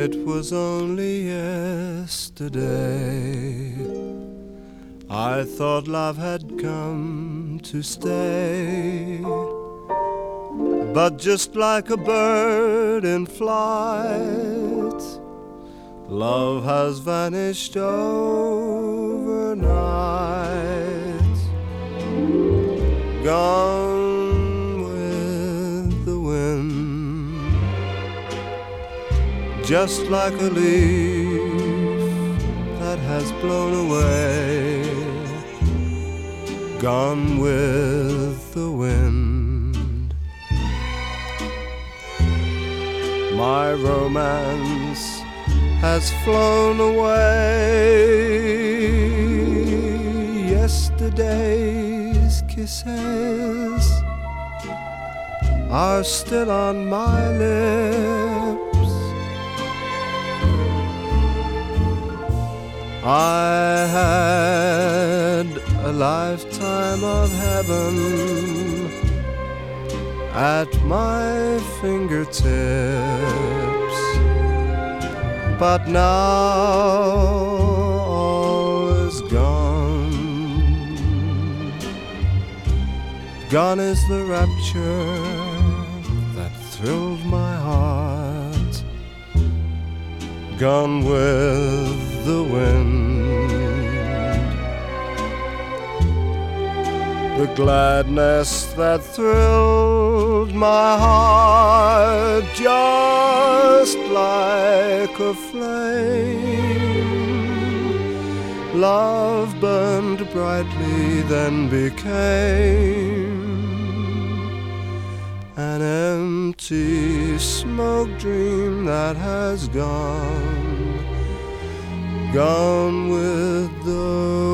it was only yesterday I thought love had come to stay. But just like a bird in flight, love has vanished overnight, gone with the wind, just like a leaf that has blown away, gone with the wind. My romance has flown away. Yesterday's kisses are still on my lips. I had a lifetime of heaven at my fingertips, but now all is gone. Gone is the rapture that thrilled my heart, gone with the wind. The gladness that thrilled my heart, just like a flame, love burned brightly, then became an empty smoke dream that has gone, gone with the